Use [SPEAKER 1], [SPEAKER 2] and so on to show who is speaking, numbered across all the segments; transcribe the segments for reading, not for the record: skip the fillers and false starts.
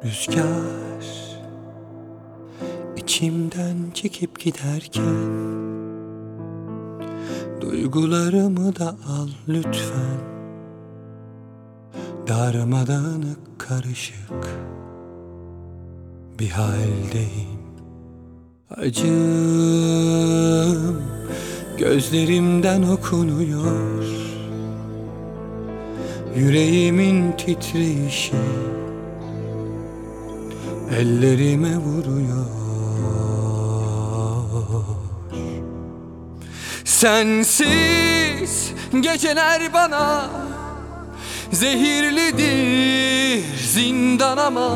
[SPEAKER 1] Rüzgar içimden çekip giderken duygularımı da al lütfen. Darmadağınık karışık bir haldeyim. Acım gözlerimden okunuyor. Yüreğimin titreyişi ellerime vuruyor. Sensiz geceler bana zehirlidir zindan ama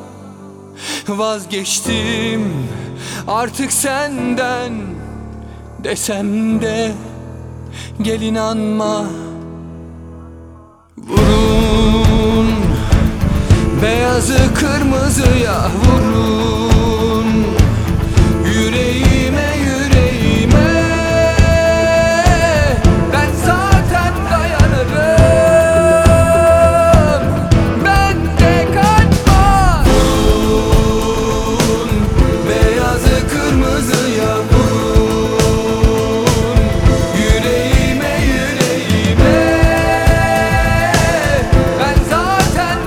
[SPEAKER 1] vazgeçtim artık senden desem de gel inanma. Vurun beyazı kırmızıya vurun, yüreğime yüreğime. Ben zaten dayanırım, bende kalp var. Vurun beyazı kırmızıya vurun, yüreğime yüreğime. Ben zaten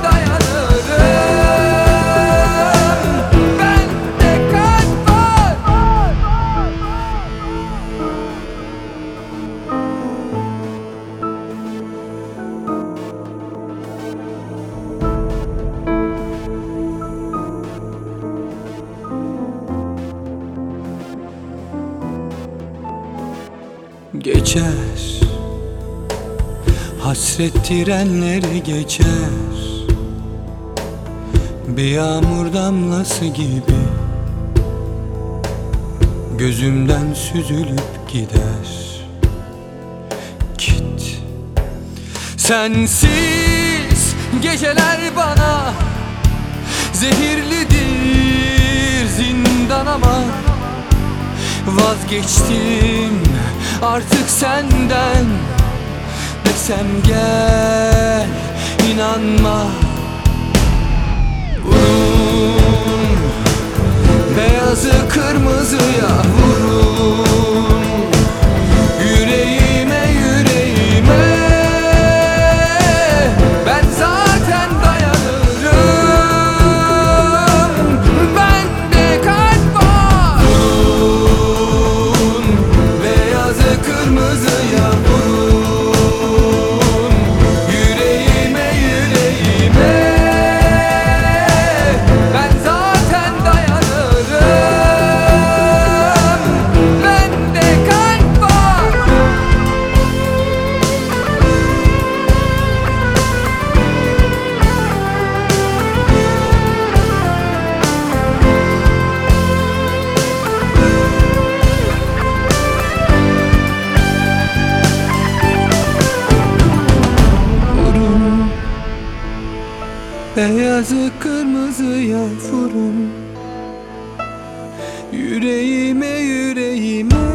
[SPEAKER 1] dayanırım, bende kalp var. Geçer, hasret trenleri geçer, bir yağmur damlası gibi gözümden süzülüp gider. Git. Sensiz geceler bana zehirlidir zindan ama vazgeçtim artık senden desem gel inanma. Vurun beyazı kırmızıya vurun, yüreğime yüreğime. Ben zaten dayanırım, bende kalp var. Vurun beyazı kırmızıya vurun, yüreğime yüreğime. Ben zaten dayanırım, bende kalp var. Vurun beyazı kırmızıya vurun, yüreğime yüreğime.